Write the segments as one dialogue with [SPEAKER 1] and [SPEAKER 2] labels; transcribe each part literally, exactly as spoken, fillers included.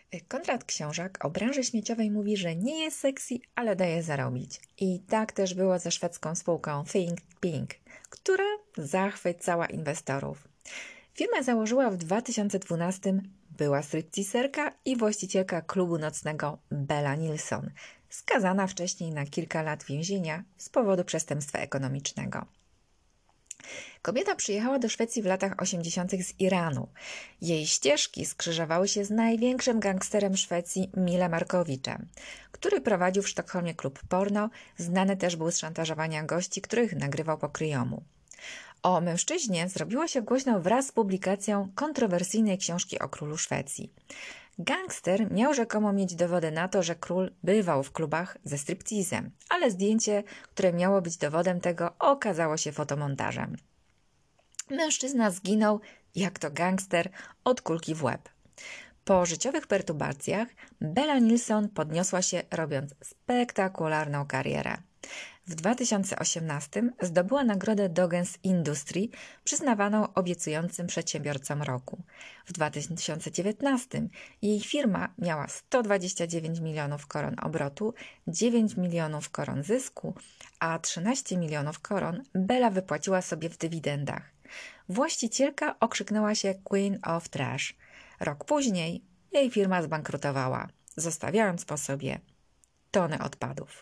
[SPEAKER 1] Konrad Książak o branży śmieciowej mówi, że nie jest sexy, ale daje zarobić. I tak też było ze szwedzką spółką Think Pink, która zachwycała inwestorów. Firmę założyła w dwa tysiące dwunastym była stripteaserka i właścicielka klubu nocnego Bella Nilsson, skazana wcześniej na kilka lat więzienia z powodu przestępstwa ekonomicznego. Kobieta przyjechała do Szwecji w latach osiemdziesiątych z Iranu. Jej ścieżki skrzyżowały się z największym gangsterem Szwecji Mile Markowiczem, który prowadził w Sztokholmie klub porno, znany też był z szantażowania gości, których nagrywał po kryjomu. O mężczyźnie zrobiło się głośno wraz z publikacją kontrowersyjnej książki o królu Szwecji. Gangster miał rzekomo mieć dowody na to, że król bywał w klubach ze stripteasem, ale zdjęcie, które miało być dowodem tego, okazało się fotomontażem. Mężczyzna zginął, jak to gangster, od kulki w łeb. Po życiowych perturbacjach Bella Nilsson podniosła się, robiąc spektakularną karierę. W dwa tysiące osiemnastym zdobyła nagrodę Dogens Industry, przyznawaną obiecującym przedsiębiorcom roku. W dwa tysiące dziewiętnastym jej firma miała sto dwadzieścia dziewięć milionów koron obrotu, dziewięć milionów koron zysku, a trzynaście milionów koron Bella wypłaciła sobie w dywidendach. Właścicielka okrzyknęła się Queen of Trash. Rok później jej firma zbankrutowała, zostawiając po sobie tony odpadów.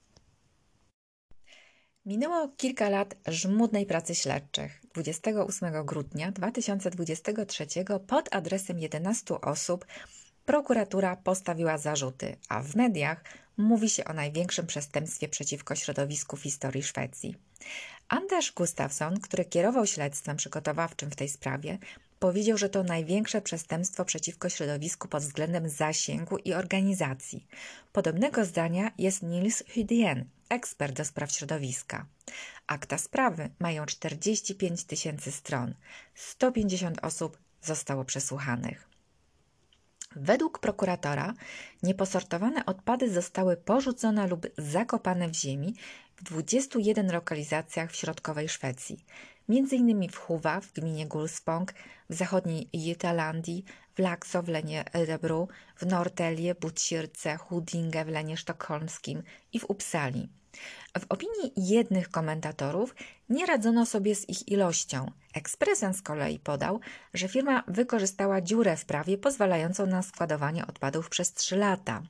[SPEAKER 1] Minęło kilka lat żmudnej pracy śledczych. dwudziestego ósmego grudnia dwa tysiące dwudziestego trzeciego pod adresem jedenastu osób prokuratura postawiła zarzuty, a w mediach mówi się o największym przestępstwie przeciwko środowisku w historii Szwecji. Anders Gustafsson, który kierował śledztwem przygotowawczym w tej sprawie, powiedział, że to największe przestępstwo przeciwko środowisku pod względem zasięgu i organizacji. Podobnego zdania jest Nils Hydén, ekspert do spraw środowiska. Akta sprawy mają czterdzieści pięć tysięcy stron. sto pięćdziesiąt osób zostało przesłuchanych. Według prokuratora nieposortowane odpady zostały porzucone lub zakopane w ziemi w dwudziestu jeden lokalizacjach w środkowej Szwecji, między innymi w Huwa w gminie Gullspång, w zachodniej Jytalandii, w Laxå w lenie Örebro, w Norrtälje, Botkyrka, Huddinge w lenie sztokholmskim i w Uppsali. W opinii jednych komentatorów nie radzono sobie z ich ilością. Expressen z kolei podał, że firma wykorzystała dziurę w prawie pozwalającą na składowanie odpadów przez trzy lata.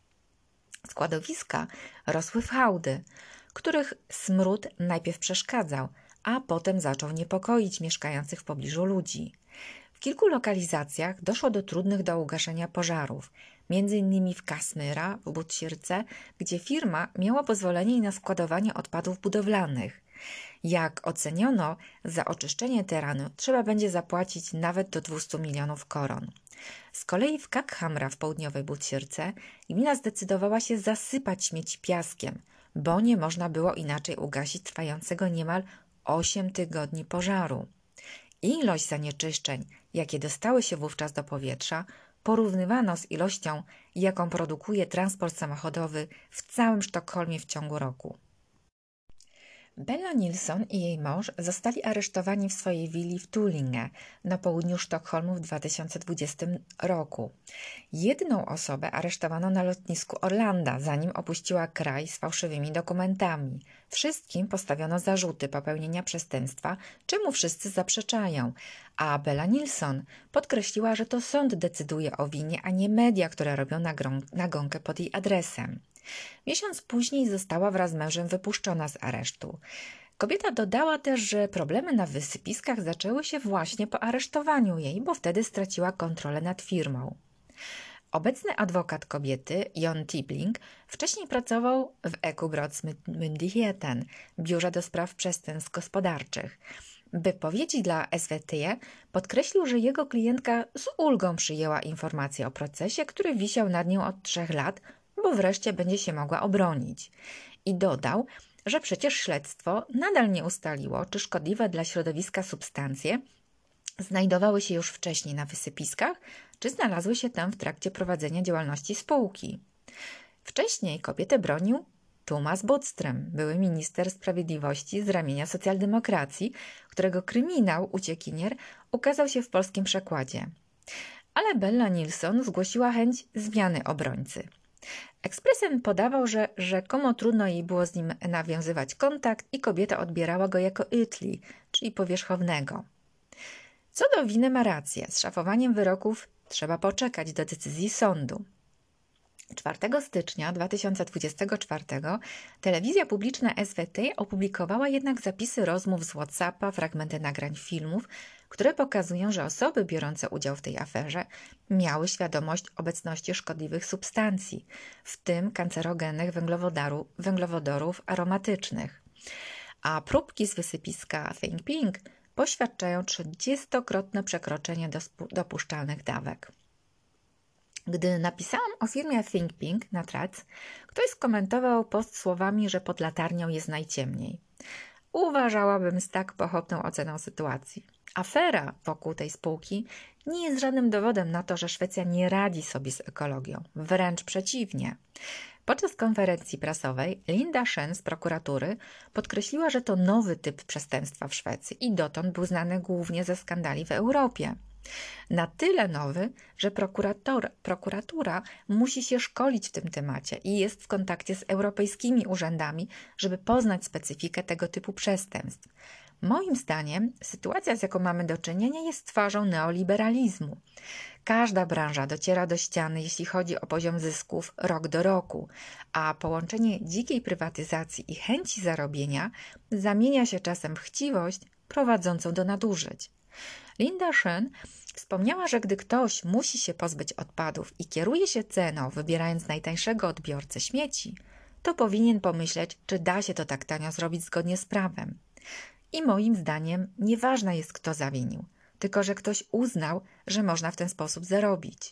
[SPEAKER 1] Składowiska rosły w hałdy, których smród najpierw przeszkadzał, a potem zaczął niepokoić mieszkających w pobliżu ludzi. W kilku lokalizacjach doszło do trudnych do ugaszenia pożarów, między innymi w Kasmyra, w Botkyrce, gdzie firma miała pozwolenie na składowanie odpadów budowlanych. Jak oceniono, za oczyszczenie terenu trzeba będzie zapłacić nawet do dwieście milionów koron. Z kolei w Kakhamra w południowej Botkyrce gmina zdecydowała się zasypać śmieci piaskiem, bo nie można było inaczej ugasić trwającego niemal osiem tygodni pożaru. Ilość zanieczyszczeń, jakie dostały się wówczas do powietrza, porównywano z ilością, jaką produkuje transport samochodowy w całym Sztokholmie w ciągu roku. Bella Nilsson i jej mąż zostali aresztowani w swojej willi w Tullinge na południu Sztokholmu w dwa tysiące dwudziestym roku. Jedną osobę aresztowano na lotnisku Orlanda, zanim opuściła kraj z fałszywymi dokumentami. Wszystkim postawiono zarzuty popełnienia przestępstwa, czemu wszyscy zaprzeczają, a Bella Nilsson podkreśliła, że to sąd decyduje o winie, a nie media, które robią nagonkę pod jej adresem. Miesiąc później została wraz z mężem wypuszczona z aresztu. Kobieta dodała też, że problemy na wysypiskach zaczęły się właśnie po aresztowaniu jej, bo wtedy straciła kontrolę nad firmą. Obecny adwokat kobiety, Jon Tibling, wcześniej pracował w Ekobrottsmyndigheten, biurze do spraw przestępstw gospodarczych. W wypowiedzi dla S V T podkreślił, że jego klientka z ulgą przyjęła informację o procesie, który wisiał nad nią od trzech lat, bo wreszcie będzie się mogła obronić. I dodał, że przecież śledztwo nadal nie ustaliło, czy szkodliwe dla środowiska substancje znajdowały się już wcześniej na wysypiskach, czy znalazły się tam w trakcie prowadzenia działalności spółki. Wcześniej kobietę bronił Thomas Bodström, były minister sprawiedliwości z ramienia socjaldemokracji, którego kryminał uciekinier ukazał się w polskim przekładzie. ale Bella Nilsson zgłosiła chęć zmiany obrońcy. Expressen podawał, że rzekomo trudno jej było z nim nawiązywać kontakt i kobieta odbierała go jako ytli, czyli powierzchownego. Co do winy ma rację, z szafowaniem wyroków trzeba poczekać do decyzji sądu. czwartego stycznia dwa tysiące dwudziestego czwartego telewizja publiczna S W T opublikowała jednak zapisy rozmów z WhatsAppa, fragmenty nagrań filmów, które pokazują, że osoby biorące udział w tej aferze miały świadomość obecności szkodliwych substancji, w tym kancerogennych węglowodaru, węglowodorów aromatycznych. A próbki z wysypiska Think Pink poświadczają trzydziestokrotne przekroczenie dopuszczalnych dawek. Gdy napisałam o firmie Think Pink na Trac, ktoś skomentował post słowami, że pod latarnią jest najciemniej. Uważałabym z tak pochopną oceną sytuacji. Afera wokół tej spółki nie jest żadnym dowodem na to, że Szwecja nie radzi sobie z ekologią. Wręcz przeciwnie. Podczas konferencji prasowej Linda Schön z prokuratury podkreśliła, że to nowy typ przestępstwa w Szwecji i dotąd był znany głównie ze skandali w Europie. Na tyle nowy, że prokurator, prokuratura musi się szkolić w tym temacie i jest w kontakcie z europejskimi urzędami, żeby poznać specyfikę tego typu przestępstw. Moim zdaniem sytuacja, z jaką mamy do czynienia, jest twarzą neoliberalizmu. Każda branża dociera do ściany, jeśli chodzi o poziom zysków rok do roku, a połączenie dzikiej prywatyzacji i chęci zarobienia zamienia się czasem w chciwość prowadzącą do nadużyć. Linda Schön wspomniała, że gdy ktoś musi się pozbyć odpadów i kieruje się ceną, wybierając najtańszego odbiorcę śmieci, to powinien pomyśleć, czy da się to tak tanio zrobić zgodnie z prawem. I moim zdaniem nieważne jest, kto zawinił, tylko że ktoś uznał, że można w ten sposób zarobić.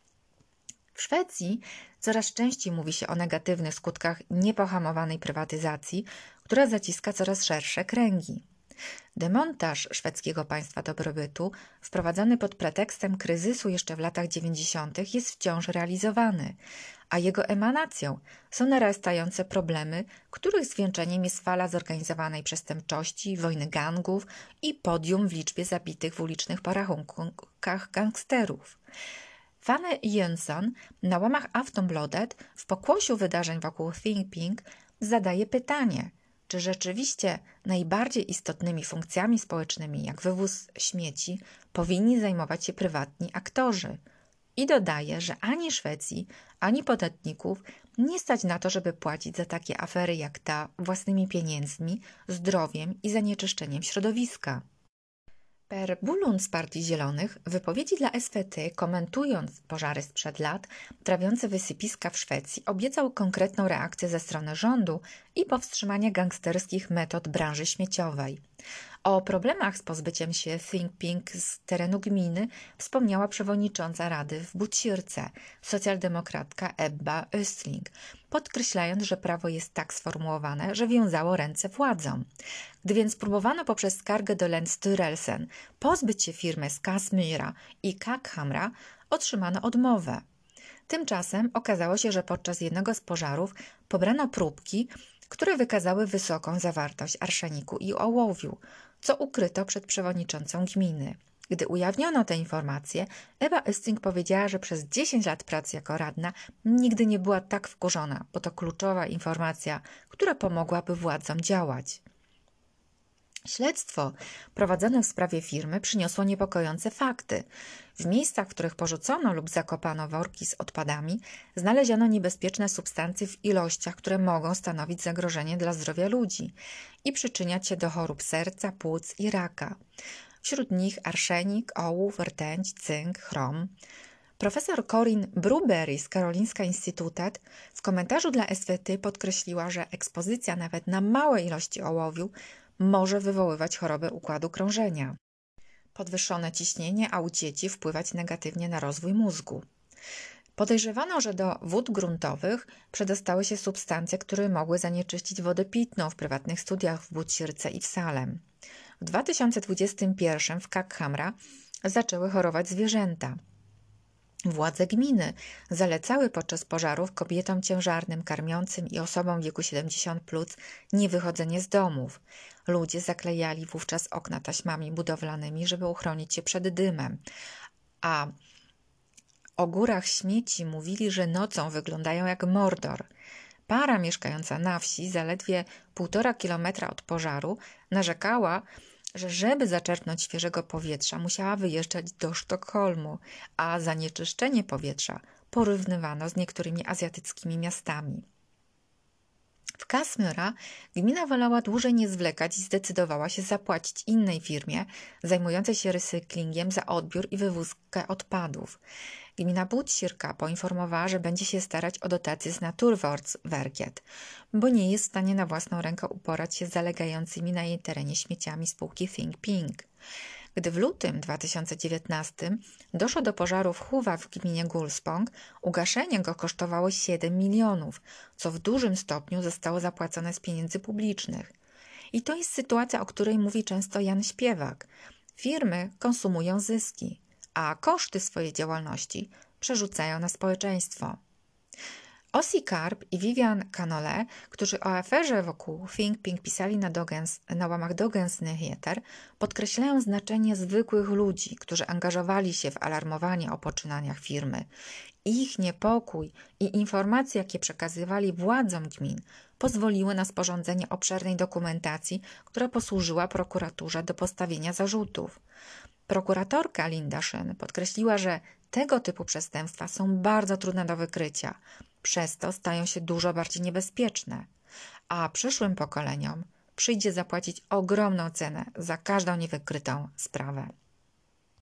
[SPEAKER 1] W Szwecji coraz częściej mówi się o negatywnych skutkach niepohamowanej prywatyzacji, która zaciska coraz szersze kręgi. Demontaż szwedzkiego państwa dobrobytu, wprowadzony pod pretekstem kryzysu jeszcze w latach dziewięćdziesiątych, jest wciąż realizowany, a jego emanacją są narastające problemy, których zwieńczeniem jest fala zorganizowanej przestępczości, wojny gangów i podium w liczbie zabitych w ulicznych porachunkach gangsterów. Fanny Jönsson na łamach Aftonbladet w pokłosiu wydarzeń wokół Think Pink zadaje pytanie, czy rzeczywiście najbardziej istotnymi funkcjami społecznymi, jak wywóz śmieci, powinni zajmować się prywatni aktorzy. I dodaje, że ani Szwecji, ani podatników nie stać na to, żeby płacić za takie afery jak ta własnymi pieniędzmi, zdrowiem i zanieczyszczeniem środowiska. Per Bolund z Partii Zielonych w wypowiedzi dla S W T, komentując pożary sprzed lat trawiące wysypiska w Szwecji, obiecał konkretną reakcję ze strony rządu i powstrzymanie gangsterskich metod branży śmieciowej. O problemach z pozbyciem się Think Pink z terenu gminy wspomniała przewodnicząca Rady w Botkyrka, socjaldemokratka Ebba Östling, podkreślając, że prawo jest tak sformułowane, że wiązało ręce władzom. Gdy więc próbowano poprzez skargę do Länsstyrelsen pozbyć się firmy Skasmyra i Kackhamra, otrzymano odmowę. Tymczasem okazało się, że podczas jednego z pożarów pobrano próbki, które wykazały wysoką zawartość arszeniku i ołowiu, co ukryto przed przewodniczącą gminy. Gdy ujawniono te informacje, Ewa Östling powiedziała, że przez dziesięć lat pracy jako radna nigdy nie była tak wkurzona, bo to kluczowa informacja, która pomogłaby władzom działać. Śledztwo prowadzone w sprawie firmy przyniosło niepokojące fakty. W miejscach, w których porzucono lub zakopano worki z odpadami, znaleziono niebezpieczne substancje w ilościach, które mogą stanowić zagrożenie dla zdrowia ludzi i przyczyniać się do chorób serca, płuc i raka. Wśród nich arszenik, ołów, rtęć, cynk, chrom. Profesor Corinne Brubery z Karolinska Institutet w komentarzu dla S W T podkreśliła, że ekspozycja nawet na małe ilości ołowiu może wywoływać chorobę układu krążenia, podwyższone ciśnienie, a u dzieci wpływać negatywnie na rozwój mózgu. Podejrzewano, że do wód gruntowych przedostały się substancje, które mogły zanieczyścić wodę pitną w prywatnych studiach w Botkyrce i w Salem. W dwa tysiące dwudziestym pierwszym w Kackhamra zaczęły chorować zwierzęta. Władze gminy zalecały podczas pożarów kobietom ciężarnym, karmiącym i osobom w wieku siedemdziesiąt plus niewychodzenie z domów. Ludzie zaklejali wówczas okna taśmami budowlanymi, żeby uchronić się przed dymem, a o górach śmieci mówili, że nocą wyglądają jak Mordor. Para mieszkająca na wsi, zaledwie półtora kilometra od pożaru, narzekała, że żeby zaczerpnąć świeżego powietrza, musiała wyjeżdżać do Sztokholmu, a zanieczyszczenie powietrza porównywano z niektórymi azjatyckimi miastami. W Kasmyra gmina wolała dłużej nie zwlekać i zdecydowała się zapłacić innej firmie zajmującej się recyklingiem za odbiór i wywózkę odpadów. Gmina Botkyrka poinformowała, że będzie się starać o dotację z Naturvårdsverket, bo nie jest w stanie na własną rękę uporać się z zalegającymi na jej terenie śmieciami spółki Think Pink. Gdy w lutym dwa tysiące dziewiętnastym doszło do pożaru w Húwa w gminie Gullspång, ugaszenie go kosztowało siedem milionów, co w dużym stopniu zostało zapłacone z pieniędzy publicznych. I to jest sytuacja, o której mówi często Jan Śpiewak. Firmy konsumują zyski, a koszty swojej działalności przerzucają na społeczeństwo. Ossie Karp i Vivian Canole, którzy o aferze wokół Think Pink pisali na, Dogens, na łamach Dagens Nyheter, podkreślają znaczenie zwykłych ludzi, którzy angażowali się w alarmowanie o poczynaniach firmy. Ich niepokój i informacje, jakie przekazywali władzom gmin, pozwoliły na sporządzenie obszernej dokumentacji, która posłużyła prokuraturze do postawienia zarzutów. Prokuratorka Linda Szyn podkreśliła, że tego typu przestępstwa są bardzo trudne do wykrycia, przez to stają się dużo bardziej niebezpieczne, a przyszłym pokoleniom przyjdzie zapłacić ogromną cenę za każdą niewykrytą sprawę.